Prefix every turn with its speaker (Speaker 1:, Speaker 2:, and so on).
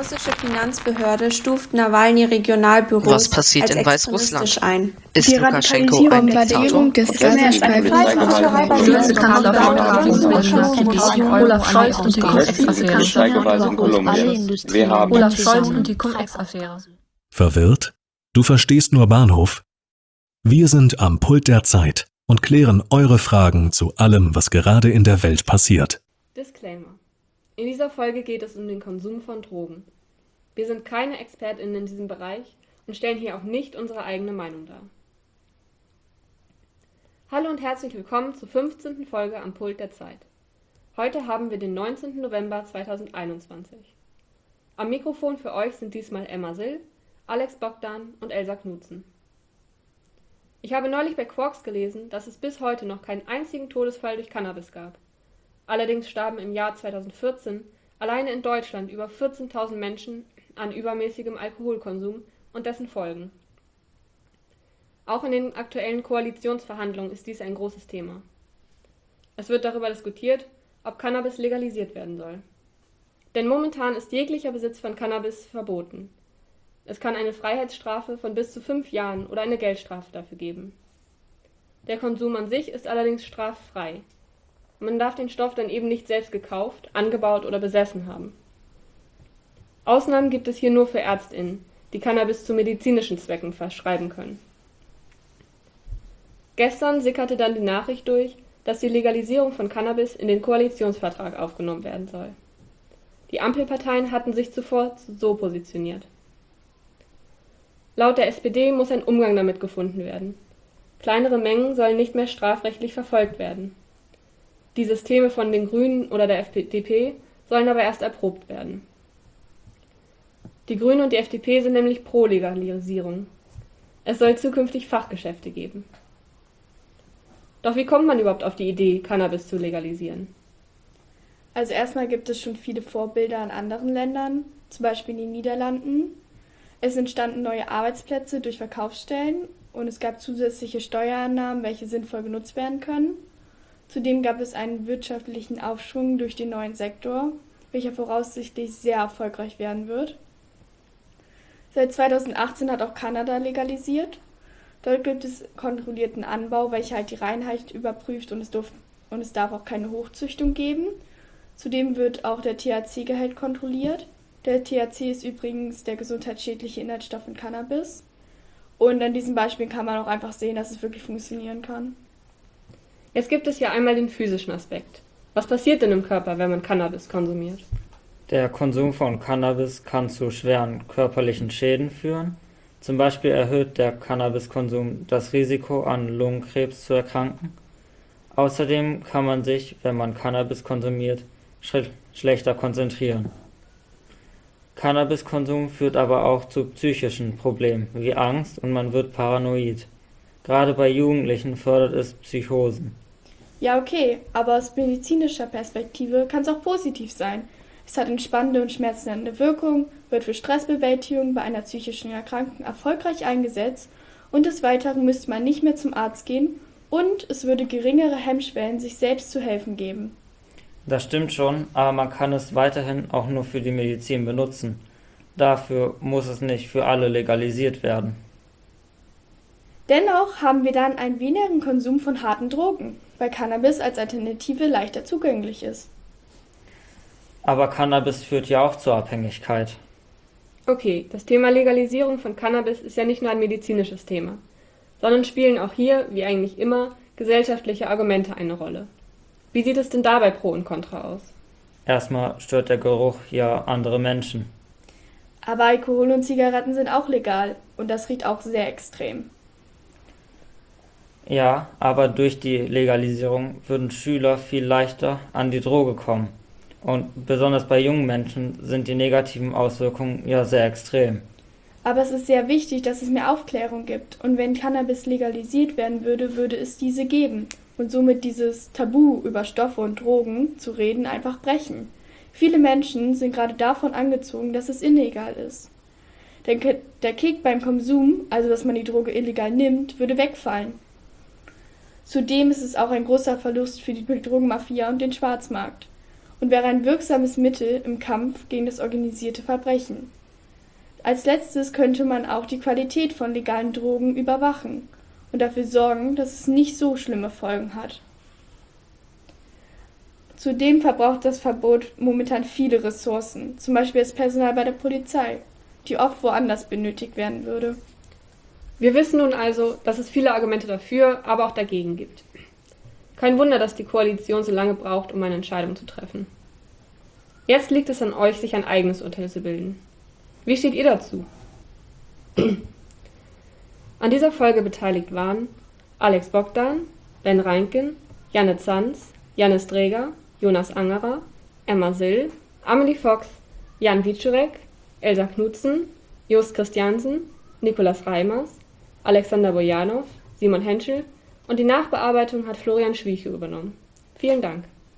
Speaker 1: russische Finanzbehörde stuft Nawalny-Regionalbüros
Speaker 2: Was passiert
Speaker 1: als
Speaker 2: in
Speaker 1: extremistisch
Speaker 2: Weißrussland?
Speaker 1: ein.
Speaker 2: Ist Lukaschenko ein
Speaker 3: Bombardierung
Speaker 2: Diktator?
Speaker 3: des Gazastreifens.
Speaker 4: Stürze Kanzler von Olaf Scholz und die
Speaker 5: Cum-Ex-Affäre.
Speaker 4: in Kolumbien. Olaf Scholz und die Cum-Ex-Affäre.
Speaker 6: Verwirrt? Du verstehst nur Bahnhof? Wir sind am Pult der Zeit und klären eure Fragen zu allem, was gerade in der Welt passiert.
Speaker 7: Disclaimer. In dieser Folge geht es um den Konsum von Drogen. Wir sind keine ExpertInnen in diesem Bereich und stellen hier auch nicht unsere eigene Meinung dar. Hallo und herzlich willkommen zur 15. Folge am Pult der Zeit. Heute haben wir den 19. November 2021. Am Mikrofon für euch sind diesmal Emma Sill, Alex Bogdan und Elsa Knutzen. Ich habe neulich bei Quarks gelesen, dass es bis heute noch keinen einzigen Todesfall durch Cannabis gab. Allerdings starben im Jahr 2014 alleine in Deutschland über 14.000 Menschen an übermäßigem Alkoholkonsum und dessen Folgen. Auch in den aktuellen Koalitionsverhandlungen ist dies ein großes Thema. Es wird darüber diskutiert, ob Cannabis legalisiert werden soll. Denn momentan ist jeglicher Besitz von Cannabis verboten. Es kann eine Freiheitsstrafe von bis zu 5 Jahren oder eine Geldstrafe dafür geben. Der Konsum an sich ist allerdings straffrei. Man darf den Stoff dann eben nicht selbst gekauft, angebaut oder besessen haben. Ausnahmen gibt es hier nur für ÄrztInnen, die Cannabis zu medizinischen Zwecken verschreiben können. Gestern sickerte dann die Nachricht durch, dass die Legalisierung von Cannabis in den Koalitionsvertrag aufgenommen werden soll. Die Ampelparteien hatten sich zuvor so positioniert. Laut der SPD muss ein Umgang damit gefunden werden. Kleinere Mengen sollen nicht mehr strafrechtlich verfolgt werden. Die Systeme von den Grünen oder der FDP sollen aber erst erprobt werden. Die Grünen und die FDP sind nämlich pro Legalisierung. Es soll zukünftig Fachgeschäfte geben. Doch wie kommt man überhaupt auf die Idee, Cannabis zu legalisieren?
Speaker 8: Also erstmal gibt es schon viele Vorbilder in anderen Ländern, zum Beispiel in den Niederlanden. Es entstanden neue Arbeitsplätze durch Verkaufsstellen und es gab zusätzliche Steuereinnahmen, welche sinnvoll genutzt werden können. Zudem gab es einen wirtschaftlichen Aufschwung durch den neuen Sektor, welcher voraussichtlich sehr erfolgreich werden wird. Seit 2018 hat auch Kanada legalisiert. Dort gibt es kontrollierten Anbau, welcher halt die Reinheit überprüft und es darf auch keine Hochzüchtung geben. Zudem wird auch der THC-Gehalt kontrolliert. Der THC ist übrigens der gesundheitsschädliche Inhaltsstoff in Cannabis. Und an diesem Beispiel kann man auch einfach sehen, dass es wirklich funktionieren kann.
Speaker 7: Jetzt gibt es ja einmal den physischen Aspekt. Was passiert denn im Körper, wenn man Cannabis konsumiert?
Speaker 9: Der Konsum von Cannabis kann zu schweren körperlichen Schäden führen. Zum Beispiel erhöht der Cannabiskonsum das Risiko, an Lungenkrebs zu erkranken. Außerdem kann man sich, wenn man Cannabis konsumiert, schlechter konzentrieren. Cannabiskonsum führt aber auch zu psychischen Problemen wie Angst und man wird paranoid. Gerade bei Jugendlichen fördert es Psychosen.
Speaker 8: Ja, okay, aber aus medizinischer Perspektive kann es auch positiv sein. Es hat entspannende und schmerzlindernde Wirkung, wird für Stressbewältigung bei einer psychischen Erkrankung erfolgreich eingesetzt und des Weiteren müsste man nicht mehr zum Arzt gehen und es würde geringere Hemmschwellen, sich selbst zu helfen geben.
Speaker 9: Das stimmt schon, aber man kann es weiterhin auch nur für die Medizin benutzen. Dafür muss es nicht für alle legalisiert werden.
Speaker 8: Dennoch haben wir dann einen wenigeren Konsum von harten Drogen, weil Cannabis als Alternative leichter zugänglich ist.
Speaker 9: Aber Cannabis führt ja auch zur Abhängigkeit.
Speaker 7: Okay, das Thema Legalisierung von Cannabis ist ja nicht nur ein medizinisches Thema, sondern spielen auch hier, wie eigentlich immer, gesellschaftliche Argumente eine Rolle. Wie sieht es denn dabei Pro und Contra aus?
Speaker 9: Erstmal stört der Geruch ja andere Menschen.
Speaker 8: Aber Alkohol und Zigaretten sind auch legal und das riecht auch sehr extrem.
Speaker 9: Ja, aber durch die Legalisierung würden Schüler viel leichter an die Droge kommen. Und besonders bei jungen Menschen sind die negativen Auswirkungen ja sehr extrem.
Speaker 8: Aber es ist sehr wichtig, dass es mehr Aufklärung gibt. Und wenn Cannabis legalisiert werden würde, würde es diese geben. Und somit dieses Tabu über Stoffe und Drogen zu reden einfach brechen. Viele Menschen sind gerade davon angezogen, dass es illegal ist. Der Kick beim Konsum, also dass man die Droge illegal nimmt, würde wegfallen. Zudem ist es auch ein großer Verlust für die Drogenmafia und den Schwarzmarkt. und wäre ein wirksames Mittel im Kampf gegen das organisierte Verbrechen. Als letztes könnte man auch die Qualität von legalen Drogen überwachen und dafür sorgen, dass es nicht so schlimme Folgen hat. Zudem verbraucht das Verbot momentan viele Ressourcen, zum Beispiel das Personal bei der Polizei, die oft woanders benötigt werden würde.
Speaker 7: Wir wissen nun also, dass es viele Argumente dafür, aber auch dagegen gibt. Kein Wunder, dass die Koalition so lange braucht, um eine Entscheidung zu treffen. Jetzt liegt es an euch, sich ein eigenes Urteil zu bilden. Wie steht ihr dazu? An dieser Folge beteiligt waren Alex Bogdan, Ben Reinken, Janne Zanz, Jannis Dreger, Jonas Angerer, Emma Sill, Amelie Fox, Jan Wiczorek, Elsa Knutzen, Jost Christiansen, Nikolas Reimers, Alexander Bojanow, Simon Henschel und die Nachbearbeitung hat Florian Schwieche übernommen. Vielen Dank.